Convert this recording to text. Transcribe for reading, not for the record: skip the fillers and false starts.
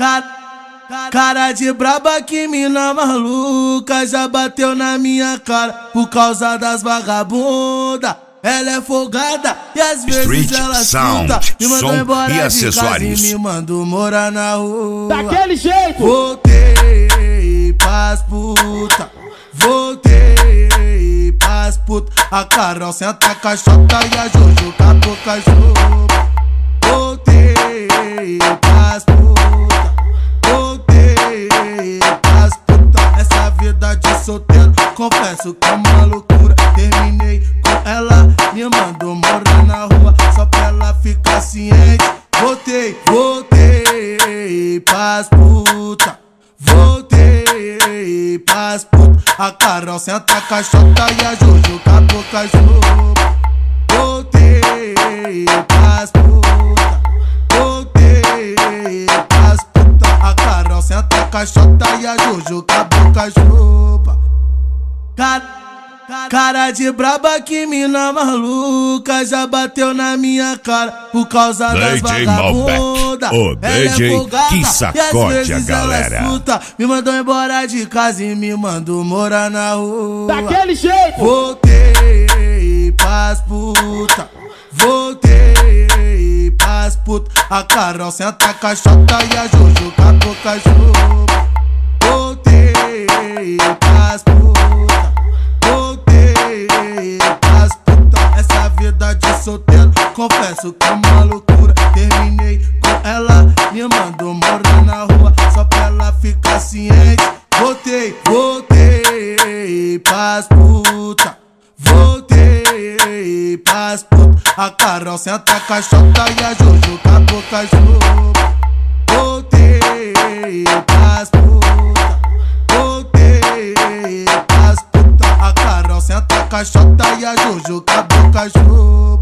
Cara de braba, que mina maluca, já bateu na minha cara por causa das vagabunda. Ela é folgada e às vezes Street ela Sound, chuta, me mandou som embora e de acessórios. casa e me mandou morar na rua. Daquele jeito! Voltei pras puta, voltei pras puta. A Carol senta a caixota e a Jojo com a boca juba. Voltei pras puta, voltei pras puta. Essa vida de solteiro, confesso que é uma loucura. Terminei com ela, me mandou morar na rua, só pra ela ficar ciente. Voltei pras puta, voltei pras puta. A Carol senta a caixota e a Jojo com a boca juba. Voltei pras puta, voltei pras puta. A Carol senta a caixota e a Jojo com a boca juba. Cara de braba, que mina maluca, já bateu na minha cara por causa das DJ vagabunda. Malbec, o DJ que sacode a galera. Ela escuta, me mandou embora de casa e me mandou morar na rua. Daquele jeito! Voltei pras puta, voltei pras puta. A Carol senta a caixota e a Jojo com a boca juba. Voltei pras puta, voltei pras puta. Essa vida de solteiro, confesso que é uma loucura. Terminei com ela, me mandou morar na rua, só pra ela ficar ciente. Voltei pras puta, voltei pras puta. A Carol senta a caixota e a Jojo com a boca juba. Voltei pras puta, voltei pras puta. A Carol senta a caixota e a Jojo com a boca juba.